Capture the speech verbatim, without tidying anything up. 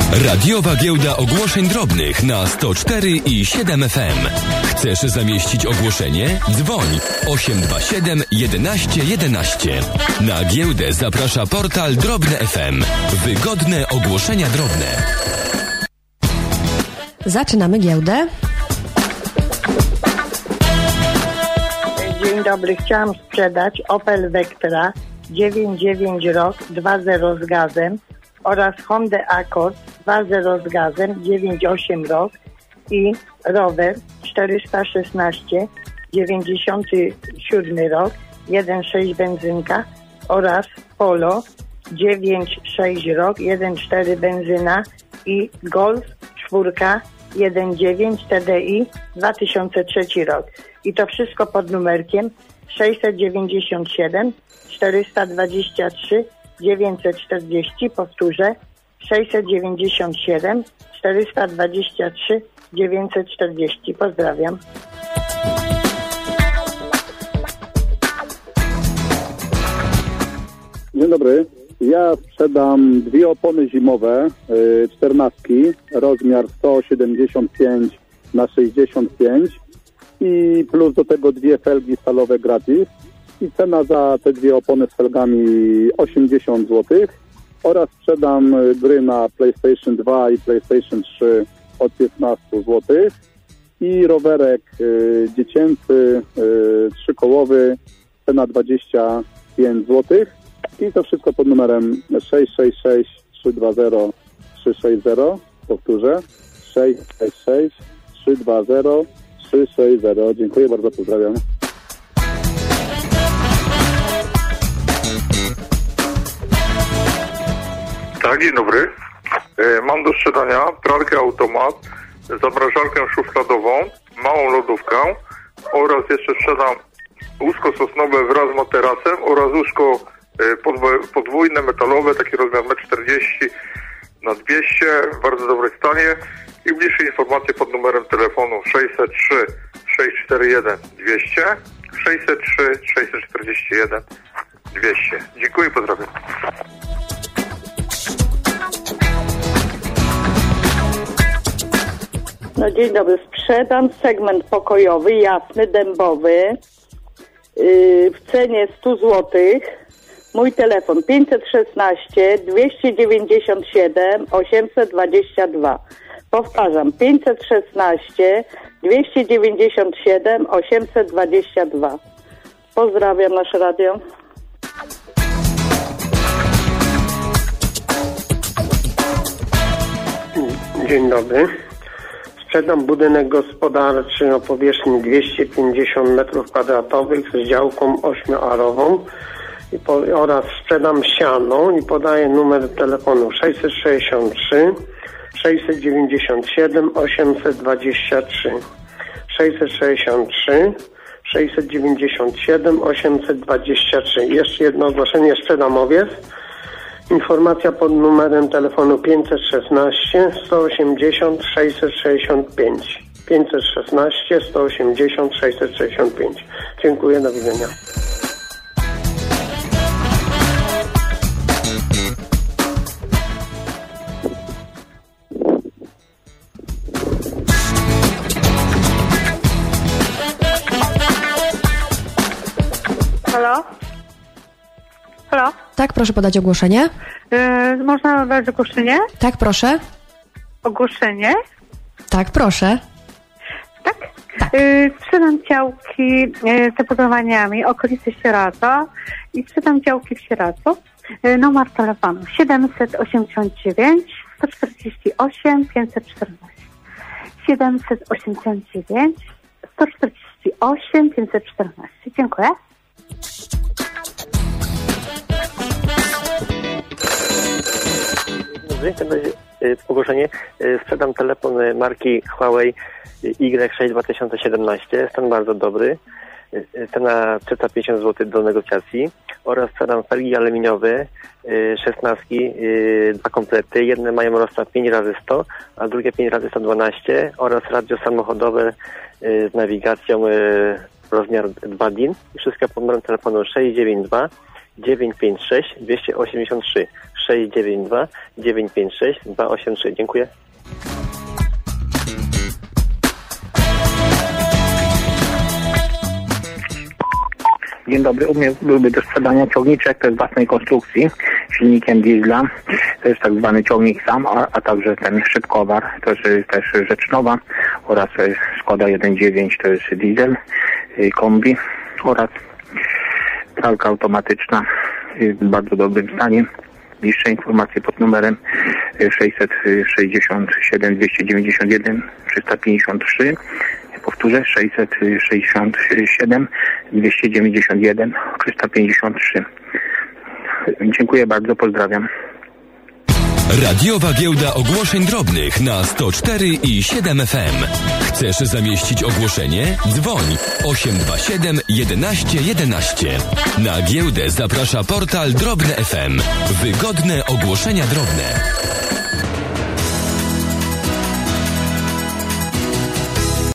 Radiowa giełda ogłoszeń drobnych na sto cztery i siedem F M. Chcesz zamieścić ogłoszenie? Dzwoń osiem dwa siedem jedenaście jedenaście. Na giełdę zaprasza portal Drobne F M. Wygodne ogłoszenia drobne. Zaczynamy giełdę. Dzień dobry, chciałam sprzedać Opel Vectra dziewięć dziewięć rok dwa zero z gazem oraz Honda Accord dwa zero z gazem dziewięć osiem rok i rower czterysta szesnaście dziewięćdziesiąty siódmy rok jeden sześć benzynka oraz Polo dziewięć sześć rok jeden cztery benzyna i Golf czwórka jeden dziewięć T D I dwa tysiące trzeci rok. I to wszystko pod numerkiem sześćset dziewięćdziesiąt siedem czterysta dwadzieścia trzy dziewięćset czterdzieści. Powtórzę, sześćset dziewięćdziesiąt siedem czterysta dwadzieścia trzy dziewięćset czterdzieści. Pozdrawiam. Dzień dobry. Ja sprzedam dwie opony zimowe, yy, czternastki, rozmiar sto siedemdziesiąt pięć na sześćdziesiąt pięć i plus do tego dwie felgi stalowe gratis. I cena za te dwie opony z felgami osiemdziesiąt złotych oraz sprzedam gry na PlayStation dwa i PlayStation trzy od piętnaście złotych i rowerek y, dziecięcy y, trzykołowy, cena dwadzieścia pięć złotych i to wszystko pod numerem sześć sześć sześć trzy dwa zero trzy sześć zero. Powtórzę, sześć sześć sześć trzy dwa zero trzy sześć zero. Dziękuję bardzo, pozdrawiam. Tak, dzień dobry. E, mam do sprzedania pralkę automat, zamrażarkę szufladową, małą lodówkę oraz jeszcze sprzedam łóżko sosnowe wraz z materacem oraz łóżko e, podwo- podwójne, metalowe, taki rozmiar metr czterdzieści na dwieście, w bardzo dobrej stanie i bliższe informacje pod numerem telefonu sześćset trzy sześćset czterdzieści jeden dwieście, sześćset trzy sześćset czterdzieści jeden dwieście. Dziękuję, pozdrawiam. No dzień dobry, sprzedam segment pokojowy, jasny, dębowy, yy, w cenie sto złotych. Mój telefon pięćset szesnaście dwieście dziewięćdziesiąt siedem osiemset dwadzieścia dwa. Powtarzam, pięćset szesnaście dwieście dziewięćdziesiąt siedem osiemset dwadzieścia dwa. Pozdrawiam nasze radio. Dzień dobry. Sprzedam budynek gospodarczy o powierzchni dwieście pięćdziesiąt metrów kwadratowych z działką ośmioarową i po, oraz sprzedam siano i podaję numer telefonu sześćset sześćdziesiąt trzy sześćset dziewięćdziesiąt siedem osiemset dwadzieścia trzy. sześćset sześćdziesiąt trzy sześćset dziewięćdziesiąt siedem osiemset dwadzieścia trzy. Jeszcze jedno ogłoszenie, sprzedam owiec. Informacja pod numerem telefonu pięćset szesnaście sto osiemdziesiąt sześćset sześćdziesiąt pięć. pięćset szesnaście sto osiemdziesiąt sześćset sześćdziesiąt pięć. Dziękuję, do widzenia. Halo? Halo? Tak, proszę podać ogłoszenie. Yy, można dać ogłoszenie? Tak, proszę. Ogłoszenie? Tak, proszę. Tak? tak. Yy, sprzedam działki yy, z zabudowaniami okolicy Sieradza i sprzedam działki w Sieradzu. Yy, numer telefonu siedemset osiemdziesiąt dziewięć sto czterdzieści osiem pięćset czternaście. siedemset osiemdziesiąt dziewięć sto czterdzieści osiem pięćset czternaście. Dziękuję. To będzie ogłoszenie. Sprzedam telefon marki Huawei Y sześć dwa tysiące siedemnaście. Stan bardzo dobry. Cena trzysta pięćdziesiąt złotych do negocjacji. Oraz sprzedam felgi aluminiowe, szesnastki, dwa komplety. Jedne mają rozstaw pięć razy sto, a drugie pięć razy sto dwanaście. Oraz radio samochodowe z nawigacją rozmiar dwa D I N. I wszystko pod numerem telefonu sześć dziewięć dwa dziewięć pięć sześć dwieście osiemdziesiąt trzy. sześć dziewięć dwa dziewięć pięć sześć dwa osiem trzy. Dziękuję. Dzień dobry, u mnie byłby do sprzedania ciągniczek, to jest własnej konstrukcji, silnikiem diesla, to jest tak zwany ciągnik sam, a, a także ten szybkowar, to jest też rzecz nowa, oraz Skoda jeden dziewięć, to jest diesel, kombi, oraz pralka automatyczna w bardzo dobrym stanie. Bliższe informacje pod numerem sześćset sześćdziesiąt siedem dwieście dziewięćdziesiąt jeden trzysta pięćdziesiąt trzy. Powtórzę, sześćset sześćdziesiąt siedem dwieście dziewięćdziesiąt jeden trzysta pięćdziesiąt trzy. Dziękuję bardzo, pozdrawiam. Radiowa Giełda Ogłoszeń Drobnych na sto cztery i siedem F M. Chcesz zamieścić ogłoszenie? Dzwoń osiem dwa siedem jedenaście jedenaście. Na giełdę zaprasza portal Drobne F M. Wygodne ogłoszenia drobne.